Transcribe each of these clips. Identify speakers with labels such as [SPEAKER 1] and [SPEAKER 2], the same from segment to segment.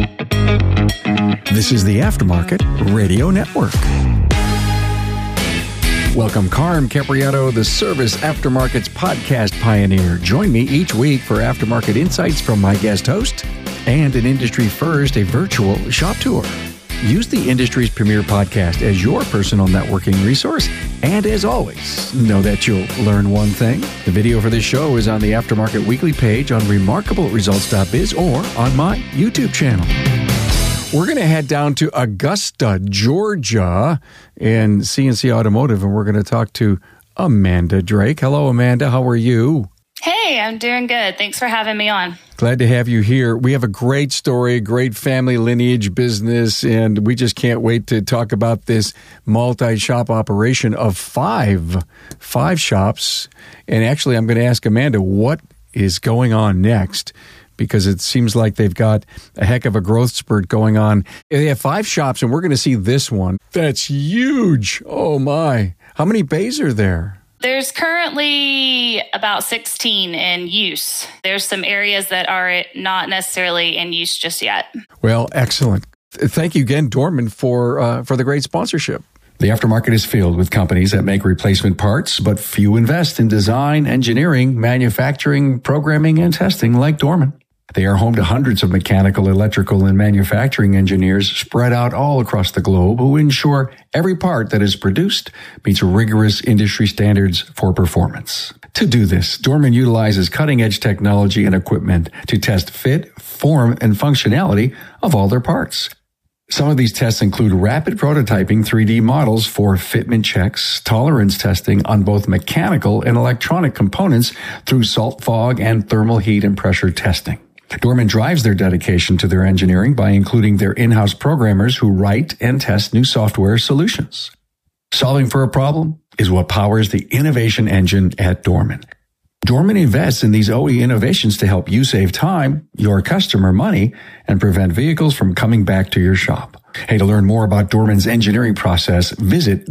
[SPEAKER 1] This is the Aftermarket Radio Network. Welcome, Carm Capriato, the Service Aftermarket's podcast pioneer. Join me each week for aftermarket insights from my guest host and an industry first, a virtual shop tour. Use the industry's premier podcast as your personal networking resource. And as always, know that you'll learn one thing. The video for this show is on the Aftermarket Weekly page on remarkableresults.biz or on my YouTube channel. We're going to head down to Augusta, Georgia, in CNC Automotive, and we're going to talk to Amanda Drake. Hello, Amanda. How are you?
[SPEAKER 2] Hey, I'm doing good. Thanks for having me on.
[SPEAKER 1] Glad to have you here. We have a great story, great family lineage business, and we just can't wait to talk about this multi-shop operation of five shops. And actually, I'm going to ask Amanda what is going on next, because it seems like they've got a heck of a growth spurt going on. They have 5 shops, and we're going to see this one. That's huge. Oh, my. How many bays are there?
[SPEAKER 2] There's currently about 16 in use. There's some areas that are not necessarily in use just yet.
[SPEAKER 1] Well, excellent. Thank you again, Dorman, for the great sponsorship. The aftermarket is filled with companies that make replacement parts, but few invest in design, engineering, manufacturing, programming, and testing like Dorman. They are home to hundreds of mechanical, electrical, and manufacturing engineers spread out all across the globe who ensure every part that is produced meets rigorous industry standards for performance. To do this, Dorman utilizes cutting-edge technology and equipment to test fit, form, and functionality of all their parts. Some of these tests include rapid prototyping 3D models for fitment checks, tolerance testing on both mechanical and electronic components through salt fog and thermal heat and pressure testing. Dorman drives their dedication to their engineering by including their in-house programmers who write and test new software solutions. Solving for a problem is what powers the innovation engine at Dorman. Dorman invests in these OE innovations to help you save time, your customer money, and prevent vehicles from coming back to your shop. Hey, to learn more about Dorman's engineering process, visit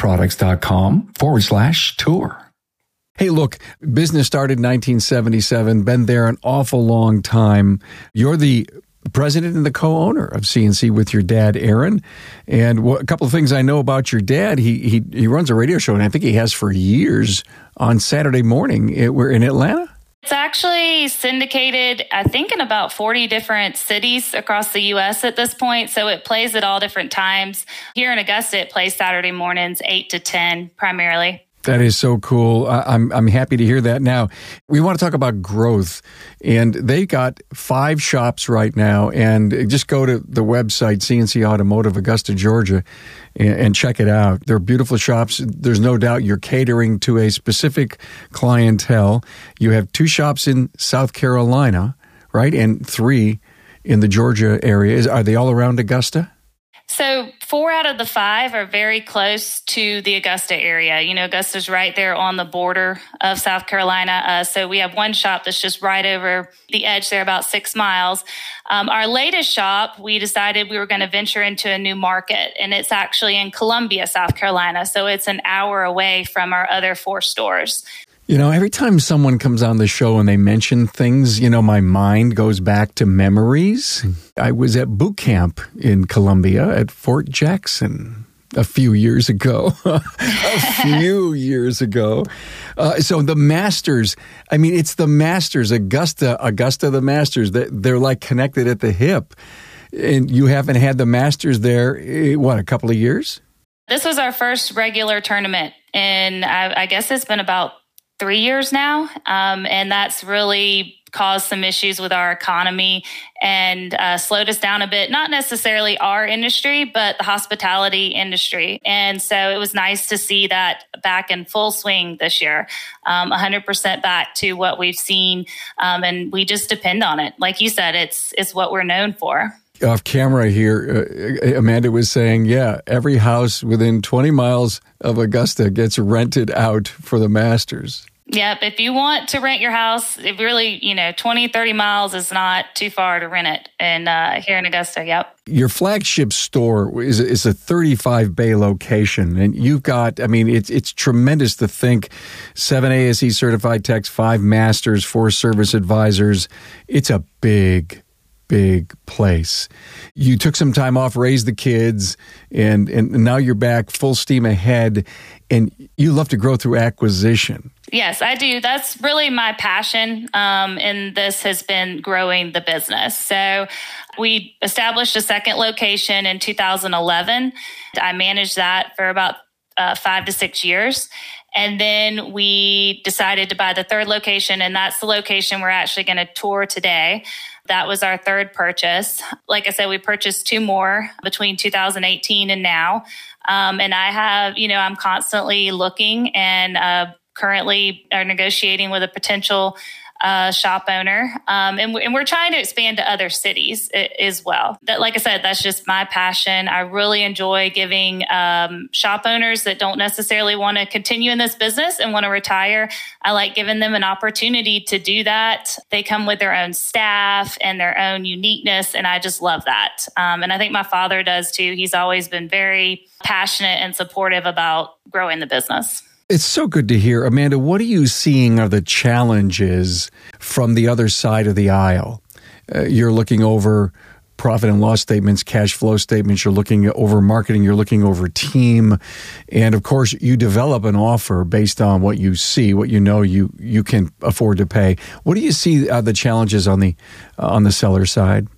[SPEAKER 1] dormanproducts.com/tour. Hey, look, business started in 1977, been there an awful long time. You're the president and the co-owner of CNC with your dad, Aaron. And a couple of things I know about your dad, he runs a radio show, and I think he has for years on Saturday morning. We're in Atlanta.
[SPEAKER 2] It's actually syndicated, I think, in about 40 different cities across the U.S. at this point. So it plays at all different times. Here in Augusta, it plays Saturday mornings, 8 to 10 primarily.
[SPEAKER 1] That is so cool. I'm happy to hear that. Now, we want to talk about growth, and they've got 5 shops right now, and just go to the website, CNC Automotive, Augusta, Georgia, and check it out. They're beautiful shops. There's no doubt you're catering to a specific clientele. You have 2 shops in South Carolina, right, and 3 in the Georgia area. Are they all around Augusta?
[SPEAKER 2] So 4 out of the 5 are very close to the Augusta area. You know, Augusta's right there on the border of South Carolina. So we have one shop that's just right over the edge there, about 6 miles. Our latest shop, we decided we were going to venture into a new market, and it's actually in Columbia, South Carolina. So it's an hour away from our other 4 stores.
[SPEAKER 1] You know, every time someone comes on the show and they mention things, you know, my mind goes back to memories. I was at boot camp in Columbia at Fort Jackson a few years ago. So the Masters, I mean, it's the Masters, Augusta the Masters. They're like connected at the hip. And you haven't had the Masters there, a couple of years?
[SPEAKER 2] This was our first regular tournament, and I guess it's been about 3 years now, and that's really caused some issues with our economy and slowed us down a bit. Not necessarily our industry, but the hospitality industry. And so it was nice to see that back in full swing this year, 100% back to what we've seen, and we just depend on it. Like you said, it's what we're known for.
[SPEAKER 1] Off camera here, Amanda was saying, yeah, every house within 20 miles of Augusta gets rented out for the Masters.
[SPEAKER 2] Yep. If you want to rent your house, it really, 20, 30 miles is not too far to rent it. And here in Augusta, yep. Your
[SPEAKER 1] flagship store is a 35-bay location. And you've got, it's tremendous to think 7 ASE certified techs, 5 masters, 4 service advisors. It's a big big place. You took some time off, raised the kids, and now you're back full steam ahead, and you love to grow through acquisition.
[SPEAKER 2] Yes, I do. That's really my passion, and this has been growing the business. So we established a second location in 2011. I managed that for about 5 to 6 years. And then we decided to buy the third location, and that's the location we're actually going to tour today. That was our third purchase. Like I said, we purchased 2 more between 2018 and now. And I have, I'm constantly looking and currently are negotiating with a potential shop owner. And we're trying to expand to other cities as well. That, like I said, that's just my passion. I really enjoy giving shop owners that don't necessarily want to continue in this business and want to retire. I like giving them an opportunity to do that. They come with their own staff and their own uniqueness, and I just love that. And I think my father does too. He's always been very passionate and supportive about growing the business.
[SPEAKER 1] It's so good to hear. Amanda, what are you seeing are the challenges from the other side of the aisle? You're looking over profit and loss statements, cash flow statements. You're looking over marketing. You're looking over team. And of course, you develop an offer based on what you see, what you know you can afford to pay. What do you see the challenges on the seller side?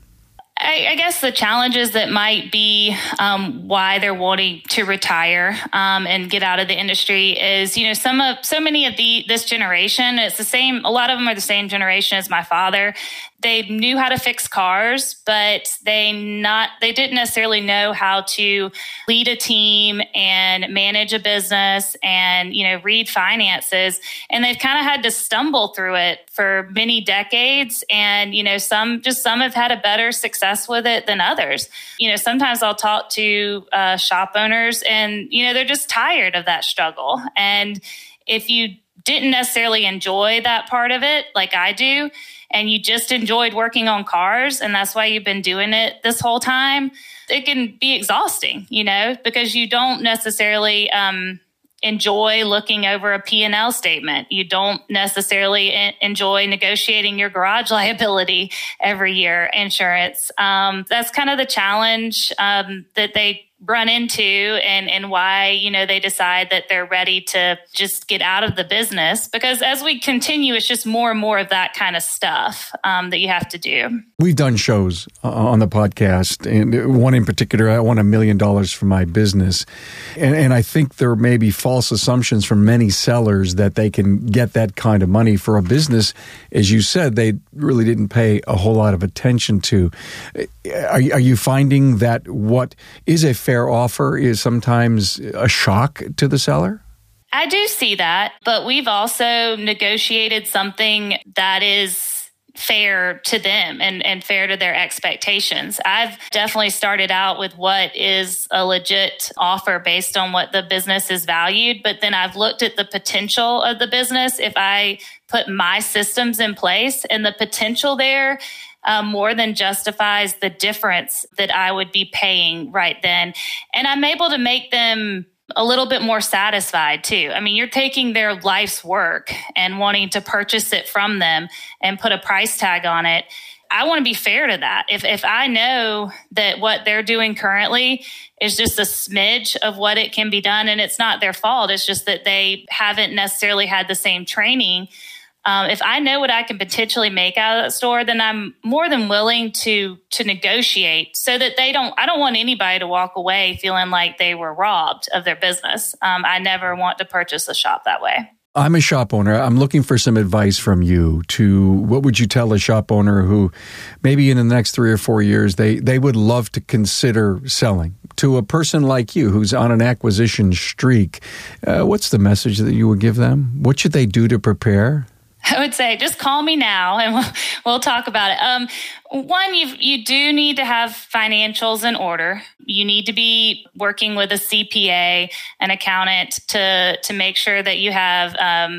[SPEAKER 2] I guess the challenges that might be why they're wanting to retire and get out of the industry is, so many of this generation, it's the same. A lot of them are the same generation as my father. They knew how to fix cars, but they didn't necessarily know how to lead a team and manage a business and, read finances. And they've kind of had to stumble through it for many decades. And, some have had a better success with it than others. Sometimes I'll talk to shop owners and, they're just tired of that struggle. And if you didn't necessarily enjoy that part of it, like I do, and you just enjoyed working on cars, and that's why you've been doing it this whole time, it can be exhausting, because you don't necessarily enjoy looking over a P&L statement. You don't necessarily enjoy negotiating your garage liability every year, insurance. That's kind of the challenge that they run into and why, they decide that they're ready to just get out of the business. Because as we continue, it's just more and more of that kind of stuff that you have to do.
[SPEAKER 1] We've done shows on the podcast, and one in particular, I won $1 million for my business. And I think there may be false assumptions from many sellers that they can get that kind of money for a business, as you said, they really didn't pay a whole lot of attention to. Are you finding that what is a fair offer is sometimes a shock to the seller?
[SPEAKER 2] I do see that, but we've also negotiated something that is fair to them and fair to their expectations. I've definitely started out with what is a legit offer based on what the business is valued, but then I've looked at the potential of the business. If I put my systems in place and the potential there more than justifies the difference that I would be paying right then. And I'm able to make them a little bit more satisfied too. I mean, you're taking their life's work and wanting to purchase it from them and put a price tag on it. I want to be fair to that. If I know that what they're doing currently is just a smidge of what it can be done, and it's not their fault, it's just that they haven't necessarily had the same training. If I know what I can potentially make out of that store, then I'm more than willing to negotiate so that I don't want anybody to walk away feeling like they were robbed of their business. I never want to purchase a shop that way.
[SPEAKER 1] I'm a shop owner. I'm looking for some advice from you what would you tell a shop owner who maybe in the next 3 or 4 years, they would love to consider selling to a person like you who's on an acquisition streak? What's the message that you would give them? What should they do to prepare?
[SPEAKER 2] I would say just call me now and we'll talk about it. One, you do need to have financials in order. You need to be working with a CPA, an accountant to make sure that you have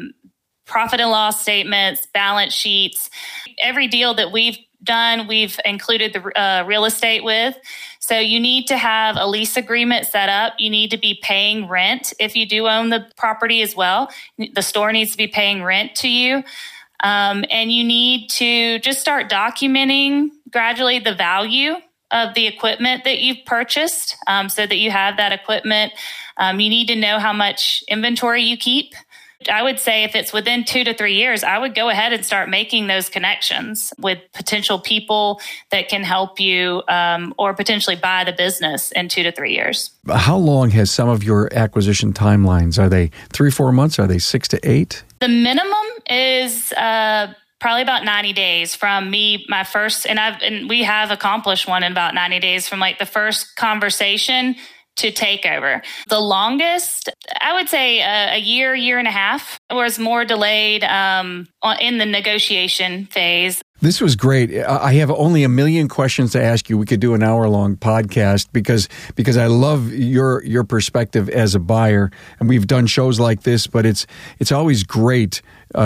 [SPEAKER 2] profit and loss statements, balance sheets. Every deal that we've done, we've included the real estate with. So you need to have a lease agreement set up. You need to be paying rent if you do own the property as well. The store needs to be paying rent to you. And you need to just start documenting gradually the value of the equipment that you've purchased, so that you have that equipment. You need to know how much inventory you keep. I would say if it's within 2 to 3 years, I would go ahead and start making those connections with potential people that can help you, or potentially buy the business in 2 to 3 years.
[SPEAKER 1] How long has some of your acquisition timelines? Are they 3-4 months? Are they 6 to 8?
[SPEAKER 2] The minimum is probably about 90 days from my first, and we have accomplished one in about 90 days from like the first conversation to takeover. The longest, I would say a year and a half, was more delayed in the negotiation phase.
[SPEAKER 1] This was great. I have only 1 million questions to ask you. We could do an hour-long podcast because I love your perspective as a buyer, and we've done shows like this. But it's always great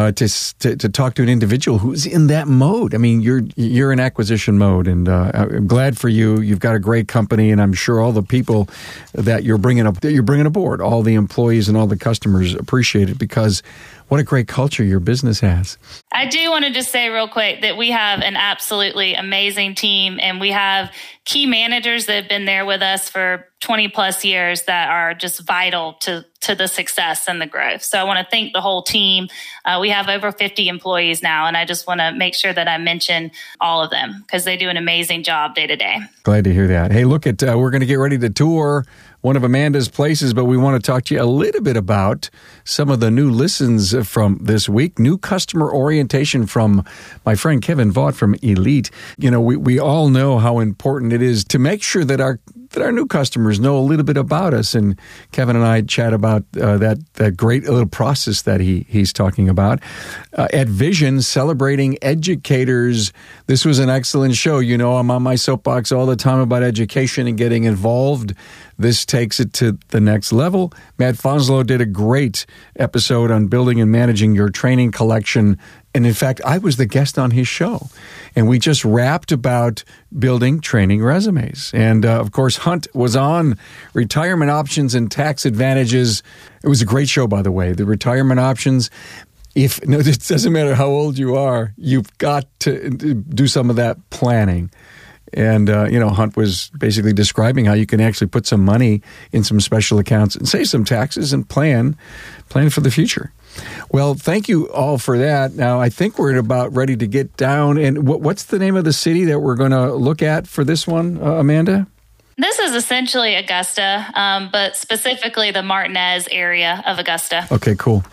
[SPEAKER 1] to talk to an individual who's in that mode. I mean, you're in acquisition mode, and I'm glad for you. You've got a great company, and I'm sure all the people that you're bringing aboard, all the employees and all the customers appreciate it, because what a great culture your business has.
[SPEAKER 2] I do want to just say real quick that we have an absolutely amazing team, and we have key managers that have been there with us for 20 plus years that are just vital to the success and the growth. So I want to thank the whole team. We have over 50 employees now, and I just want to make sure that I mention all of them because they do an amazing job day to day.
[SPEAKER 1] Glad to hear that. Hey, look, we're going to get ready to tour one of Amanda's places, but we want to talk to you a little bit about some of the new listens from this week. New customer orientation from my friend Kevin Vaught from Elite. You know, we all know how important it is to make sure that our new customers know a little bit about us. And Kevin and I chat about that great little process that he's talking about. At Vision, celebrating educators. This was an excellent show. You know, I'm on my soapbox all the time about education and getting involved. This takes it to the next level. Matt Fonslow did a great episode on building and managing your training collection. And in fact, I was the guest on his show. And we just rapped about building training resumes. And of course, Hunt was on retirement options and tax advantages. It was a great show, by the way. The retirement options. It doesn't matter how old you are, you've got to do some of that planning. And, Hunt was basically describing how you can actually put some money in some special accounts and save some taxes and plan for the future. Well, thank you all for that. Now, I think we're about ready to get down. And what's the name of the city that we're going to look at for this one, Amanda?
[SPEAKER 2] This is essentially Augusta, but specifically the Martinez area of Augusta.
[SPEAKER 1] Okay, cool.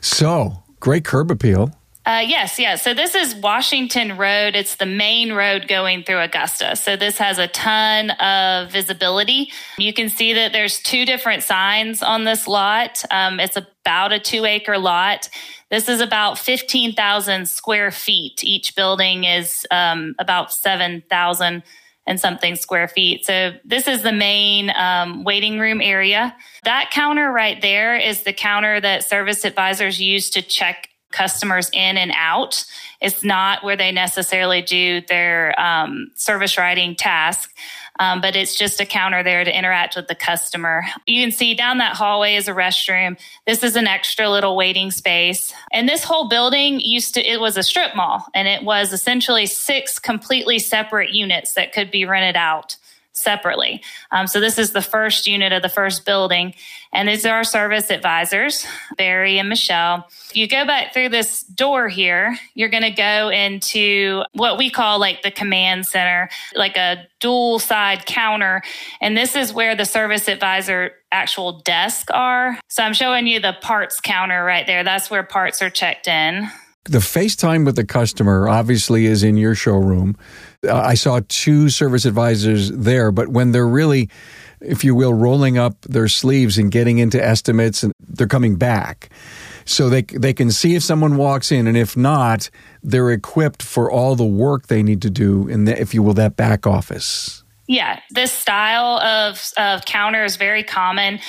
[SPEAKER 1] So, great curb appeal.
[SPEAKER 2] Yes. So this is Washington Road. It's the main road going through Augusta. So this has a ton of visibility. You can see that there's 2 different signs on this lot. It's about a 2-acre lot. This is about 15,000 square feet. Each building is about 7,000 and something square feet. So this is the main waiting room area. That counter right there is the counter that service advisors use to check customers in and out. It's not where they necessarily do their service writing task, but it's just a counter there to interact with the customer. You can see down that hallway is a restroom. This is an extra little waiting space. And this whole building it was a strip mall, and it was essentially 6 completely separate units that could be rented out separately. So this is the first unit of the first building. And these are our service advisors, Barry and Michelle. If you go back through this door here, you're going to go into what we call like the command center, like a dual side counter. And this is where the service advisor actual desk are. So I'm showing you the parts counter right there. That's where parts are checked in.
[SPEAKER 1] The FaceTime with the customer obviously is in your showroom. I saw 2 service advisors there, but when they're really, if you will, rolling up their sleeves and getting into estimates, and they're coming back. So they can see if someone walks in, and if not, they're equipped for all the work they need to do in the, if you will, that back office.
[SPEAKER 2] Yeah, this style of counter is very common.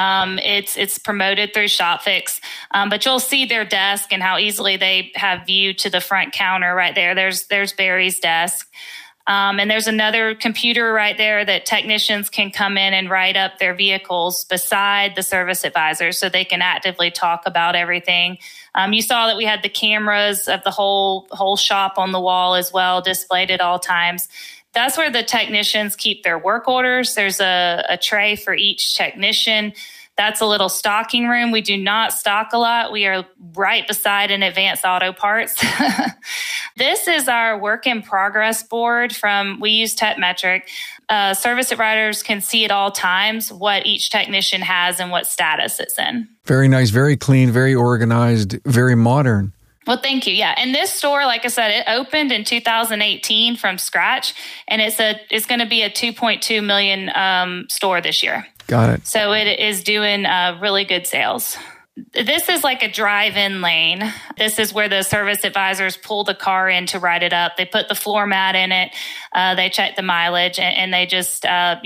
[SPEAKER 2] It's promoted through ShopFix, but you'll see their desk and how easily they have view to the front counter right there. There's Barry's desk. And there's another computer right there that technicians can come in and write up their vehicles beside the service advisor so they can actively talk about everything. You saw that we had the cameras of the whole shop on the wall as well, displayed at all times. That's where the technicians keep their work orders. There's a tray for each technician. That's a little stocking room. We do not stock a lot. We are right beside an Advanced Auto Parts. This is our work in progress board we use TechMetric. Service providers can see at all times what each technician has and what status it's in.
[SPEAKER 1] Very nice, very clean, very organized, very modern.
[SPEAKER 2] Well, thank you. Yeah. And this store, like I said, it opened in 2018 from scratch, and it's going to be a 2.2 million store this year.
[SPEAKER 1] Got it.
[SPEAKER 2] So it is doing really good sales. This is like a drive-in lane. This is where the service advisors pull the car in to write it up. They put the floor mat in it. They check the mileage, and they just,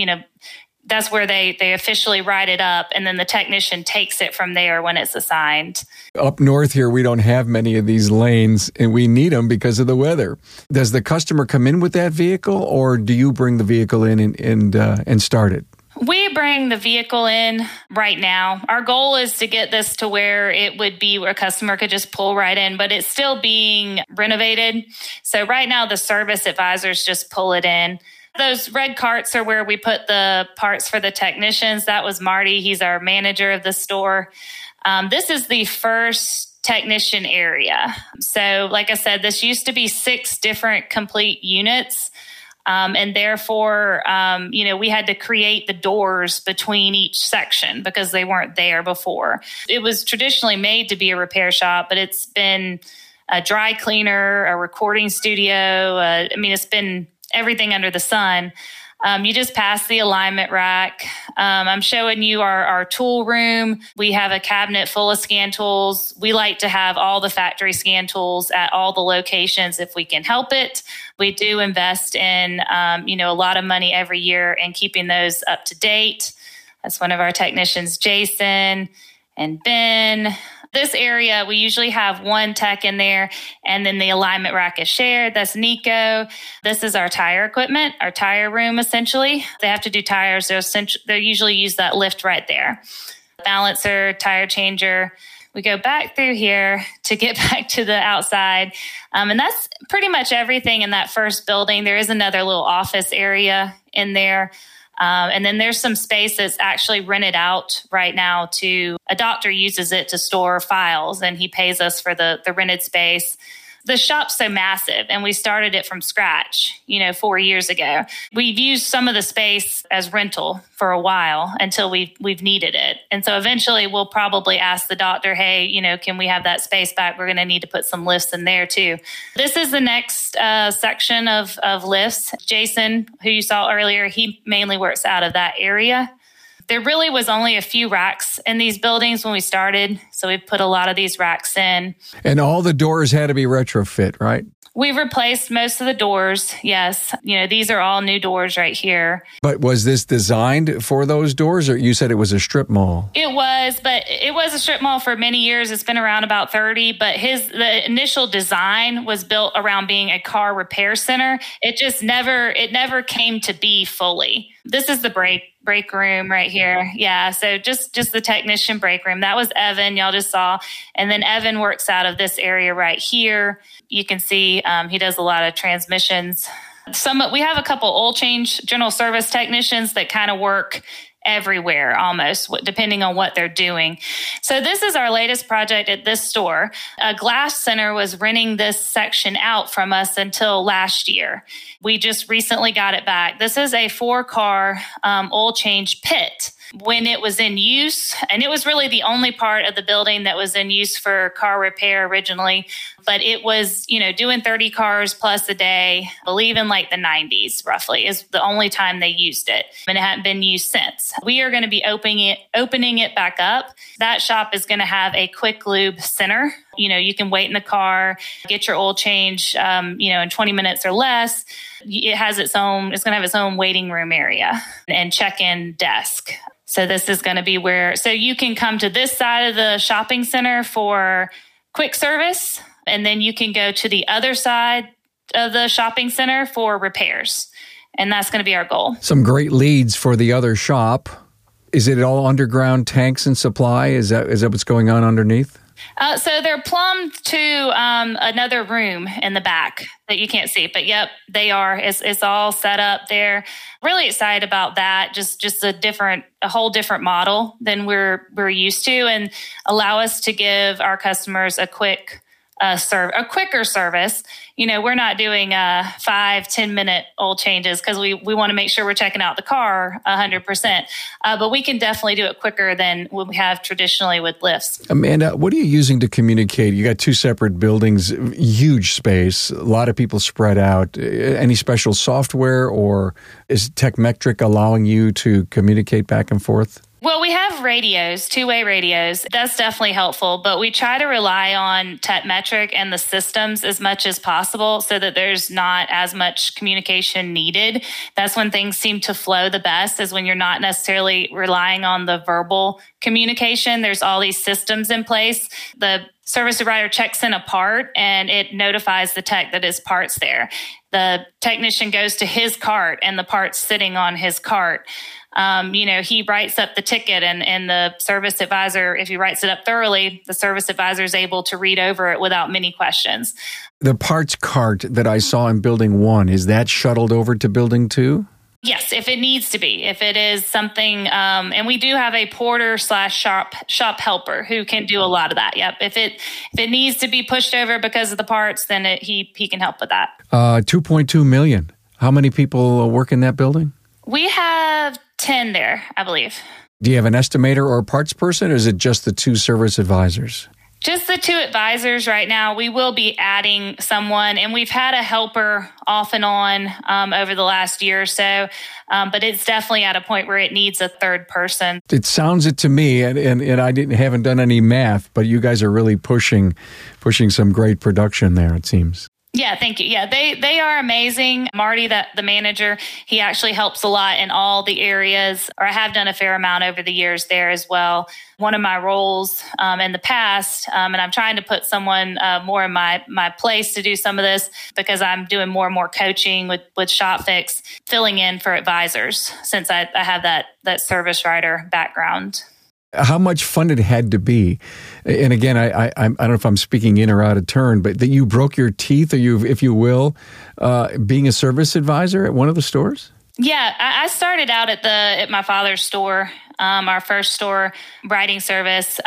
[SPEAKER 2] that's where they officially write it up, and then the technician takes it from there when it's assigned.
[SPEAKER 1] Up north here, we don't have many of these lanes, and we need them because of the weather. Does the customer come in with that vehicle, or do you bring the vehicle in and start it?
[SPEAKER 2] We bring the vehicle in right now. Our goal is to get this to where it would be where a customer could just pull right in, but it's still being renovated. So right now, the service advisors just pull it in. Those red carts are where we put the parts for the technicians. That was Marty. He's our manager of the store. This is the first technician area. So like I said, this used to be 6 different complete units. And therefore, we had to create the doors between each section because they weren't there before. It was traditionally made to be a repair shop, but it's been a dry cleaner, a recording studio. It's been everything under the sun. You just passed the alignment rack. I'm showing you our tool room. We have a cabinet full of scan tools. We like to have all the factory scan tools at all the locations if we can help it. We do invest in, a lot of money every year in keeping those up to date. That's one of our technicians, Jason and Ben. This area, we usually have one tech in there, and then the alignment rack is shared. That's Nico. This is our tire equipment, our tire room, essentially. They have to do tires. They usually use that lift right there. Balancer, tire changer. We go back through here to get back to the outside. And that's pretty much everything in that first building. There is another little office area in there. And then there's some space that's actually rented out right now to a doctor uses it to store files, and he pays us for the rented space. The shop's so massive, and we started it from scratch, 4 years ago. We've used some of the space as rental for a while until we've needed it. And so eventually we'll probably ask the doctor, hey, can we have that space back? We're going to need to put some lifts in there too. This is the next section of lifts. Jason, who you saw earlier, he mainly works out of that area. There really was only a few racks in these buildings when we started, so we put a lot of these racks in.
[SPEAKER 1] And all the doors had to be retrofit, right?
[SPEAKER 2] We've replaced most of the doors, yes. These are all new doors right here.
[SPEAKER 1] But was this designed for those doors, or you said it was a strip mall?
[SPEAKER 2] It was, but it was a strip mall for many years. It's been around about 30, but the initial design was built around being a car repair center. It never came to be fully. This is the break room right here. Yeah, so just the technician break room. That was Evan, y'all just saw. And then Evan works out of this area right here. You can see he does a lot of transmissions. We have a couple oil change general service technicians that kind of work everywhere almost, depending on what they're doing. So this is our latest project at this store. Glass Center was renting this section out from us until last year. We just recently got it back. This is a 4-car oil change pit. When it was in use, and it was really the only part of the building that was in use for car repair originally, but it was, doing 30 cars plus a day, I believe in like the 90s roughly is the only time they used it, and it hadn't been used since. We are going to be opening it back up. That shop is going to have a quick lube center. You can wait in the car, get your oil change, in 20 minutes or less. It's going to have its own waiting room area and check-in desk. So this is going to be so you can come to this side of the shopping center for quick service, and then you can go to the other side of the shopping center for repairs. And that's going to be our goal.
[SPEAKER 1] Some great leads for the other shop. Is it all underground tanks and supply? Is that what's going on underneath?
[SPEAKER 2] So they're plumbed to another room in the back that you can't see. But yep, they are. It's all set up there. Really excited about that. Just a whole different model than we're used to, and allow us to give our customers a quicker service. We're not doing 5-10 minute oil changes because we want to make sure we're checking out the car 100%. But we can definitely do it quicker than what we have traditionally with lifts.
[SPEAKER 1] Amanda, what are you using to communicate? You got 2 separate buildings, huge space, a lot of people spread out. Any special software, or is Techmetric allowing you to communicate back and forth?
[SPEAKER 2] Well, we have radios, 2-way radios. That's definitely helpful, but we try to rely on Techmetric and the systems as much as possible so that there's not as much communication needed. That's when things seem to flow the best, is when you're not necessarily relying on the verbal communication. There's all these systems in place. The service provider checks in a part and it notifies the tech that his part's there. The technician goes to his cart and the part's sitting on his cart. He writes up the ticket and the service advisor, if he writes it up thoroughly, the service advisor is able to read over it without many questions.
[SPEAKER 1] The parts cart that I saw in Building 1, is that shuttled over to Building 2?
[SPEAKER 2] Yes, if it needs to be. If it is something, and we do have a porter/shop helper who can do a lot of that. Yep. If it needs to be pushed over because of the parts, then he can help with that.
[SPEAKER 1] $2.2 million. How many people work in that building?
[SPEAKER 2] We have 10 there, I believe.
[SPEAKER 1] Do you have an estimator or a parts person, or is it just the 2 service advisors?
[SPEAKER 2] Just the 2 advisors right now. We will be adding someone, and we've had a helper off and on over the last year or so, but it's definitely at a point where it needs a 3rd person.
[SPEAKER 1] It sounds it to me, and I haven't done any math, but you guys are really pushing some great production there, it seems.
[SPEAKER 2] Yeah, thank you. Yeah, they are amazing. Marty, the manager, he actually helps a lot in all the areas, or I have done a fair amount over the years there as well. One of my roles in the past, and I'm trying to put someone more in my place to do some of this, because I'm doing more and more coaching with ShopFix, filling in for advisors, since I have that service writer background.
[SPEAKER 1] How much fun it had to be. And again, I don't know if I'm speaking in or out of turn, but that you broke your teeth, or if you will, being a service advisor at one of the stores?
[SPEAKER 2] Yeah, I started out at my father's store, our first store writing service.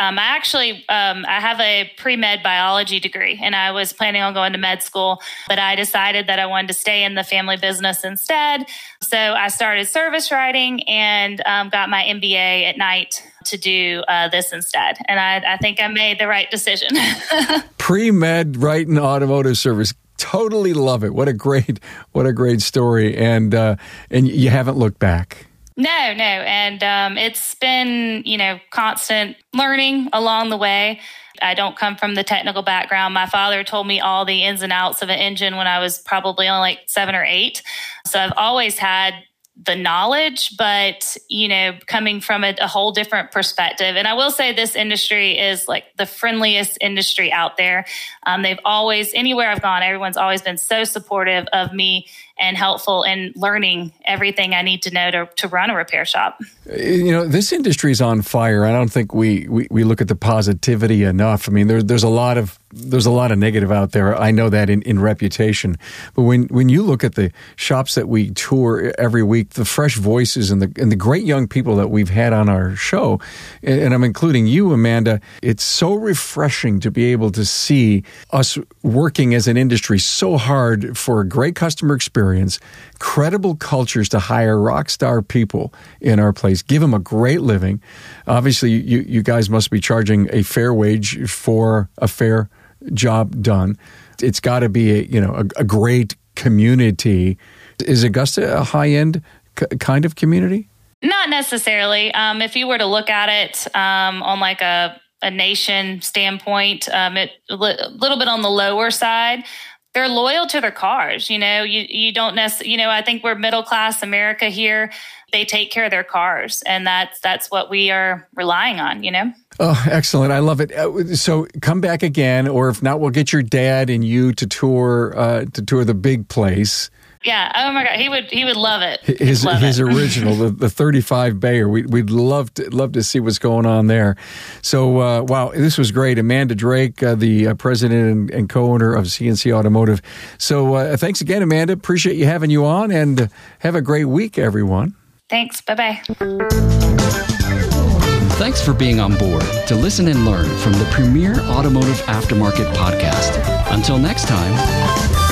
[SPEAKER 2] I have a pre-med biology degree, and I was planning on going to med school, but I decided that I wanted to stay in the family business instead. So I started service writing and got my MBA at night to do this instead. And I think I made the right decision.
[SPEAKER 1] Pre-med writing automotive service. Totally love it. What a great story. And you haven't looked back.
[SPEAKER 2] No. And it's been, constant learning along the way. I don't come from the technical background. My father told me all the ins and outs of an engine when I was probably only like 7 or 8. So I've always had the knowledge, but, coming from a whole different perspective. And I will say this industry is like the friendliest industry out there. They've always, anywhere I've gone, everyone's always been so supportive of me and helpful in learning everything I need to know to run a repair shop.
[SPEAKER 1] This industry is on fire. I don't think we look at the positivity enough. I mean, there's a lot of negative out there. I know that in reputation. But when you look at the shops that we tour every week, the fresh voices and the great young people that we've had on our show, and I'm including you, Amanda, it's so refreshing to be able to see us working as an industry so hard for a great customer experience, credible cultures to hire rock star people in our place, give them a great living. Obviously, you guys must be charging a fair wage for a fair job done. It's got to be a great community. Is Augusta a high-end kind of community?
[SPEAKER 2] Not necessarily. If you were to look at it on like a nation standpoint, a little bit on the lower side. they're loyal to their cars. You don't necessarily, I think we're middle class America here. They take care of their cars, and that's what we are relying on,
[SPEAKER 1] Oh, excellent. I love it. So come back again, or if not, we'll get your dad and you to tour the big place.
[SPEAKER 2] Yeah. Oh my God. He would love it.
[SPEAKER 1] His original, the 35 Bayer. We'd love to see what's going on there. So, wow, this was great. Amanda Drake, the president and co-owner of CNC Automotive. So thanks again, Amanda. Appreciate you having you on, and have a great week, everyone.
[SPEAKER 2] Thanks. Bye-bye.
[SPEAKER 3] Thanks for being on board to listen and learn from the premier automotive aftermarket podcast. Until next time.